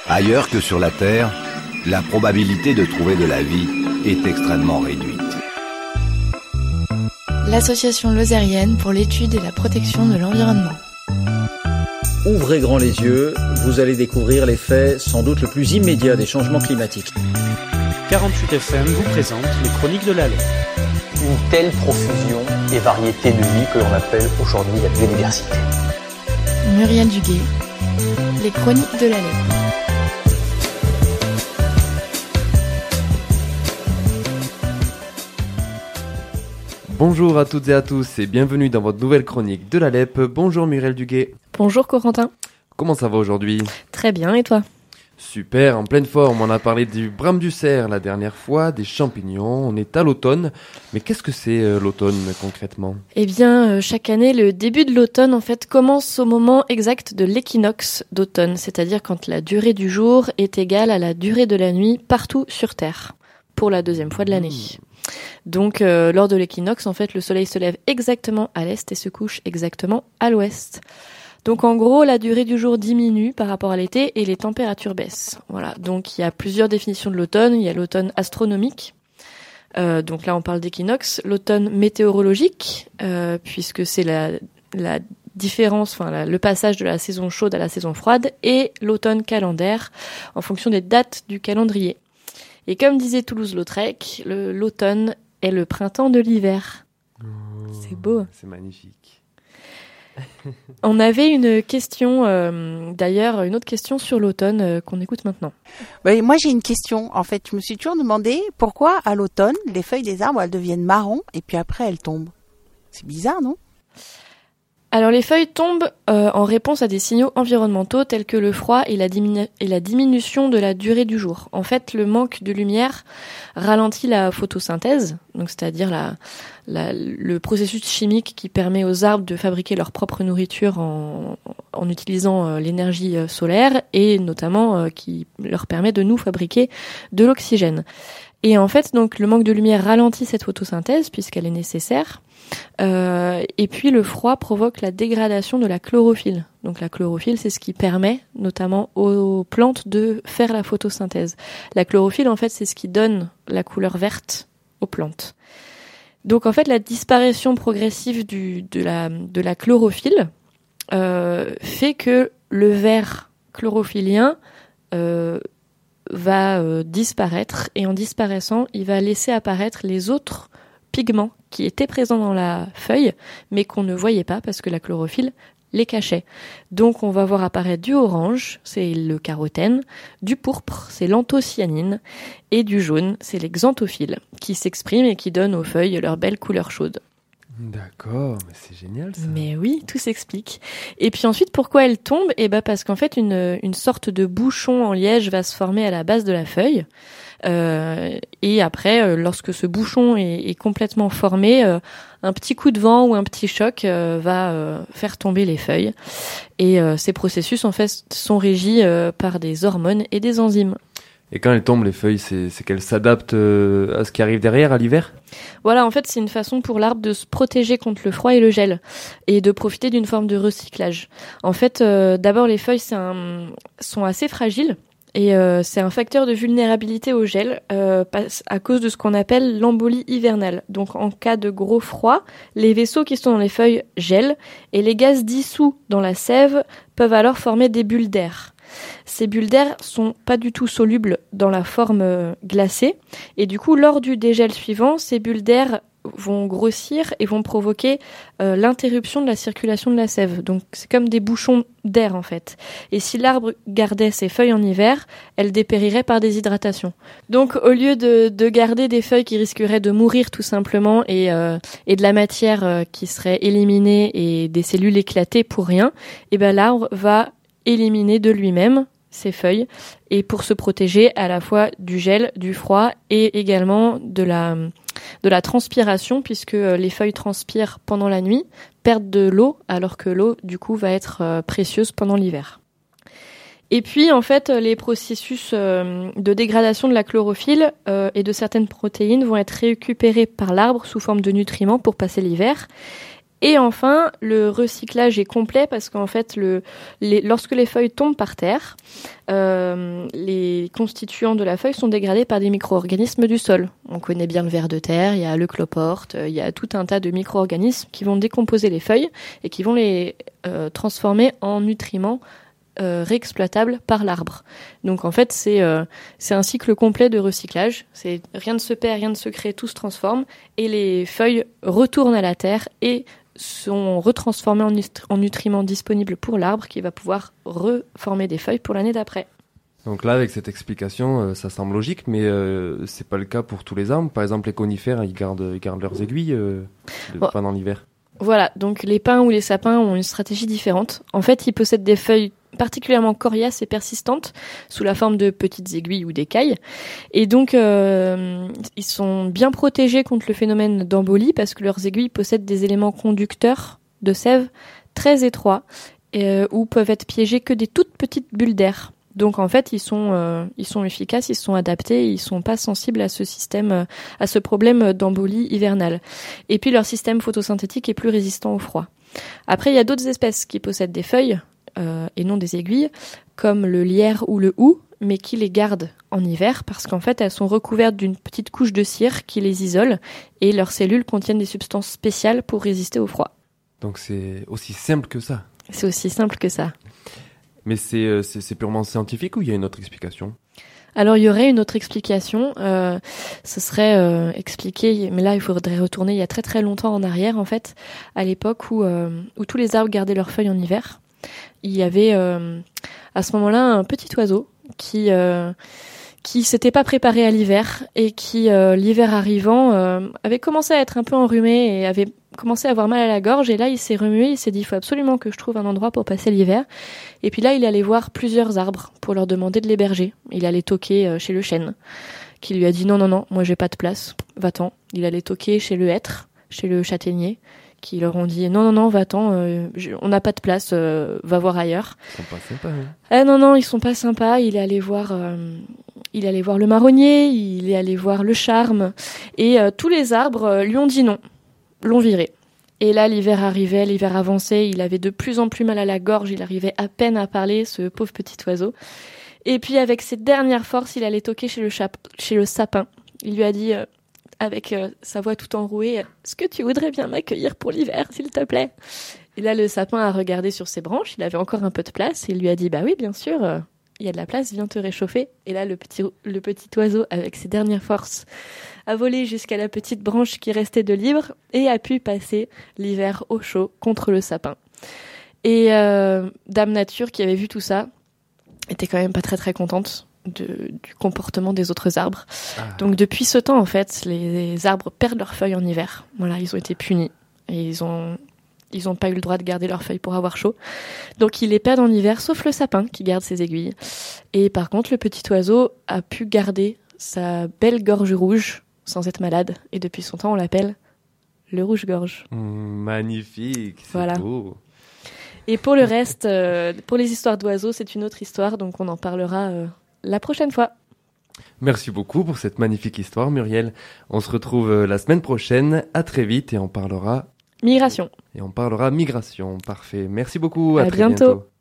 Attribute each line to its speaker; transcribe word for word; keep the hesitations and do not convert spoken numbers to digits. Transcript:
Speaker 1: Ailleurs que sur la Terre, la probabilité de trouver de la vie est extrêmement réduite.
Speaker 2: L'Association lozérienne pour l'étude et la protection de l'environnement.
Speaker 3: Ouvrez grand les yeux, vous allez découvrir l'effet sans doute le plus immédiat des changements climatiques.
Speaker 4: quarante-huit F M vous présente les Chroniques de la Lait.
Speaker 5: Une telle profusion et variété de vie que l'on appelle aujourd'hui la biodiversité.
Speaker 2: Muriel Duguay, les Chroniques de la Lait.
Speaker 6: Bonjour à toutes et à tous et bienvenue dans votre nouvelle chronique de la L E P. Bonjour Muriel Duguay.
Speaker 2: Bonjour Corentin.
Speaker 6: Comment ça va aujourd'hui ?
Speaker 2: Très bien, et toi ?
Speaker 6: Super, en pleine forme. On a parlé du brame du cerf la dernière fois, des champignons, on est à l'automne. Mais qu'est-ce que c'est euh, l'automne concrètement ?
Speaker 2: Eh bien, euh, chaque année, le début de l'automne en fait commence au moment exact de l'équinoxe d'automne, c'est-à-dire quand la durée du jour est égale à la durée de la nuit partout sur Terre, pour la deuxième fois de l'année. Mmh. Donc, euh, lors de l'équinoxe, en fait, le soleil se lève exactement à l'est et se couche exactement à l'ouest. Donc, en gros, la durée du jour diminue par rapport à l'été et les températures baissent. Voilà. Donc, il y a plusieurs définitions de l'automne. Il y a l'automne astronomique. Euh, donc là, on parle d'équinoxe. L'automne météorologique, euh, puisque c'est la, la différence, enfin, la, le passage de la saison chaude à la saison froide. Et l'automne calendaire, en fonction des dates du calendrier. Et comme disait Toulouse-Lautrec, le, l'automne est le printemps de l'hiver.
Speaker 6: Oh,
Speaker 2: c'est beau.
Speaker 6: C'est magnifique.
Speaker 2: On avait une question, euh, d'ailleurs, une autre question sur l'automne euh, qu'on écoute maintenant.
Speaker 7: Oui, moi j'ai une question. En fait, je me suis toujours demandé pourquoi à l'automne, les feuilles des arbres, elles deviennent marron et puis après elles tombent. C'est bizarre, non ?
Speaker 2: Alors les feuilles tombent euh, en réponse à des signaux environnementaux tels que le froid et la, diminu- et la diminution de la durée du jour. En fait, le manque de lumière ralentit la photosynthèse, donc c'est-à-dire la, la, le processus chimique qui permet aux arbres de fabriquer leur propre nourriture en, en utilisant euh, l'énergie euh, solaire et notamment euh, qui leur permet de nous fabriquer de l'oxygène. Et en fait, donc le manque de lumière ralentit cette photosynthèse puisqu'elle est nécessaire. Euh, et puis le froid provoque la dégradation de la chlorophylle. Donc la chlorophylle, c'est ce qui permet notamment aux plantes de faire la photosynthèse. La chlorophylle, en fait, c'est ce qui donne la couleur verte aux plantes. Donc en fait, la disparition progressive du, de, la, de la chlorophylle euh, fait que le vert chlorophyllien euh, va euh, disparaître, et en disparaissant, il va laisser apparaître les autres pigments qui étaient présents dans la feuille, mais qu'on ne voyait pas parce que la chlorophylle les cachait. Donc on va voir apparaître du orange, c'est le carotène, du pourpre, c'est l'anthocyanine, et du jaune, c'est les xanthophiles, qui s'expriment et qui donnent aux feuilles leur belle couleur chaude.
Speaker 6: D'accord, mais c'est génial ça.
Speaker 2: Mais oui, tout s'explique. Et puis ensuite, pourquoi elle tombe ? Eh ben parce qu'en fait, une, une sorte de bouchon en liège va se former à la base de la feuille. Euh, et après, euh, lorsque ce bouchon est, est complètement formé, euh, un petit coup de vent ou un petit choc euh, va euh, faire tomber les feuilles. Et euh, ces processus, en fait, sont régis euh, par des hormones et des enzymes.
Speaker 6: Et quand elles tombent, les feuilles, c'est, c'est qu'elles s'adaptent euh, à ce qui arrive derrière, à l'hiver ?
Speaker 2: Voilà, en fait, c'est une façon pour l'arbre de se protéger contre le froid et le gel et de profiter d'une forme de recyclage. En fait, euh, d'abord, les feuilles c'est un, sont assez fragiles et euh, c'est un facteur de vulnérabilité au gel euh, à cause de ce qu'on appelle l'embolie hivernale. Donc, en cas de gros froid, les vaisseaux qui sont dans les feuilles gèlent et les gaz dissous dans la sève peuvent alors former des bulles d'air. Ces bulles d'air sont pas du tout solubles dans la forme euh, glacée et du coup lors du dégel suivant, ces bulles d'air vont grossir et vont provoquer euh, l'interruption de la circulation de la sève. Donc c'est comme des bouchons d'air en fait. Et si l'arbre gardait ses feuilles en hiver, elles dépériraient par déshydratation. Donc au lieu de, de garder des feuilles qui risqueraient de mourir tout simplement et, euh, et de la matière euh, qui serait éliminée et des cellules éclatées pour rien, et ben l'arbre va éliminer de lui-même ses feuilles et pour se protéger à la fois du gel, du froid et également de la, de la transpiration puisque les feuilles transpirent pendant la nuit, perdent de l'eau alors que l'eau du coup va être précieuse pendant l'hiver. Et puis en fait les processus de dégradation de la chlorophylle et de certaines protéines vont être récupérés par l'arbre sous forme de nutriments pour passer l'hiver. Et enfin, le recyclage est complet parce qu'en fait, le, les, lorsque les feuilles tombent par terre, euh, les constituants de la feuille sont dégradés par des micro-organismes du sol. On connaît bien le ver de terre, il y a le cloporte, il y a tout un tas de micro-organismes qui vont décomposer les feuilles et qui vont les euh, transformer en nutriments Euh, réexploitable par l'arbre. Donc en fait, c'est euh, c'est un cycle complet de recyclage. C'est rien ne se perd, rien ne se crée, tout se transforme et les feuilles retournent à la terre et sont retransformées en, nut- en nutriments disponibles pour l'arbre qui va pouvoir reformer des feuilles pour l'année d'après.
Speaker 6: Donc là, avec cette explication, euh, ça semble logique, mais euh, c'est pas le cas pour tous les arbres. Par exemple, les conifères, ils gardent, ils gardent leurs aiguilles euh, de,
Speaker 2: bon.
Speaker 6: pendant l'hiver.
Speaker 2: Voilà, donc les pins ou les sapins ont une stratégie différente. En fait, ils possèdent des feuilles particulièrement coriaces et persistantes sous la forme de petites aiguilles ou d'écailles. Et donc, euh, ils sont bien protégés contre le phénomène d'embolie parce que leurs aiguilles possèdent des éléments conducteurs de sève très étroits euh, où peuvent être piégées que des toutes petites bulles d'air. Donc en fait, ils sont euh, ils sont efficaces, ils sont adaptés, ils sont pas sensibles à ce système, euh, à ce problème d'embolie hivernale. Et puis leur système photosynthétique est plus résistant au froid. Après, il y a d'autres espèces qui possèdent des feuilles euh, et non des aiguilles, comme le lierre ou le houx, mais qui les gardent en hiver parce qu'en fait, elles sont recouvertes d'une petite couche de cire qui les isole et leurs cellules contiennent des substances spéciales pour résister au froid.
Speaker 6: Donc c'est aussi simple que ça.
Speaker 2: C'est aussi simple que ça.
Speaker 6: Mais c'est, euh, c'est, c'est purement scientifique ou il y a une autre explication ?
Speaker 2: Alors, il y aurait une autre explication. Euh, ce serait euh, expliqué, mais là, il faudrait retourner il y a très très longtemps en arrière, en fait, à l'époque où, euh, où tous les arbres gardaient leurs feuilles en hiver. Il y avait euh, à ce moment-là un petit oiseau qui euh, qui s'était pas préparé à l'hiver et qui, euh, l'hiver arrivant, euh, avait commencé à être un peu enrhumé et avait commencé à avoir mal à la gorge. Et là, il s'est remué, il s'est dit, il faut absolument que je trouve un endroit pour passer l'hiver. Et puis là, il allait voir plusieurs arbres pour leur demander de l'héberger. Il allait toquer euh, chez le chêne, qui lui a dit, non, non, non, moi j'ai pas de place, va-t'en. Il allait toquer chez le hêtre, chez le châtaignier, qui leur ont dit, non, non, non, va-t'en, euh, je, on n'a pas de place, euh, va voir ailleurs.
Speaker 6: Ils sont pas sympas, hein.
Speaker 2: Ah non, non, ils sont pas sympas. Il est allé voir... Euh, Il est allé voir le marronnier, il est allé voir le charme, et euh, tous les arbres euh, lui ont dit non, l'ont viré. Et là, l'hiver arrivait, l'hiver avançait, il avait de plus en plus mal à la gorge, il arrivait à peine à parler, ce pauvre petit oiseau. Et puis, avec ses dernières forces, il allait toquer chez le, chap- chez le sapin. Il lui a dit, euh, avec euh, sa voix tout enrouée, « Est-ce que tu voudrais bien m'accueillir pour l'hiver, s'il te plaît ?» Et là, le sapin a regardé sur ses branches, il avait encore un peu de place, et il lui a dit, « Bah oui, bien sûr, euh, il y a de la place, viens te réchauffer. » Et là, le petit, le petit oiseau, avec ses dernières forces, a volé jusqu'à la petite branche qui restait de libre et a pu passer l'hiver au chaud contre le sapin. Et euh, Dame Nature, qui avait vu tout ça, était quand même pas très très contente de, du comportement des autres arbres. Ah. Donc depuis ce temps, en fait, les arbres perdent leurs feuilles en hiver. Voilà, ils ont été punis et ils ont... Ils n'ont pas eu le droit de garder leurs feuilles pour avoir chaud. Donc ils les perdent en hiver, sauf le sapin qui garde ses aiguilles. Et par contre, le petit oiseau a pu garder sa belle gorge rouge sans être malade. Et depuis son temps, on l'appelle le rouge-gorge.
Speaker 6: Mmh, magnifique, c'est
Speaker 2: voilà.
Speaker 6: Beau.
Speaker 2: Et pour le reste, euh, pour les histoires d'oiseaux, c'est une autre histoire, donc on en parlera euh, la prochaine fois.
Speaker 6: Merci beaucoup pour cette magnifique histoire, Muriel. On se retrouve la semaine prochaine. À très vite et on parlera...
Speaker 2: Migration.
Speaker 6: Et on parlera migration. Parfait. Merci beaucoup.
Speaker 2: À,
Speaker 6: à très
Speaker 2: bientôt.
Speaker 6: bientôt.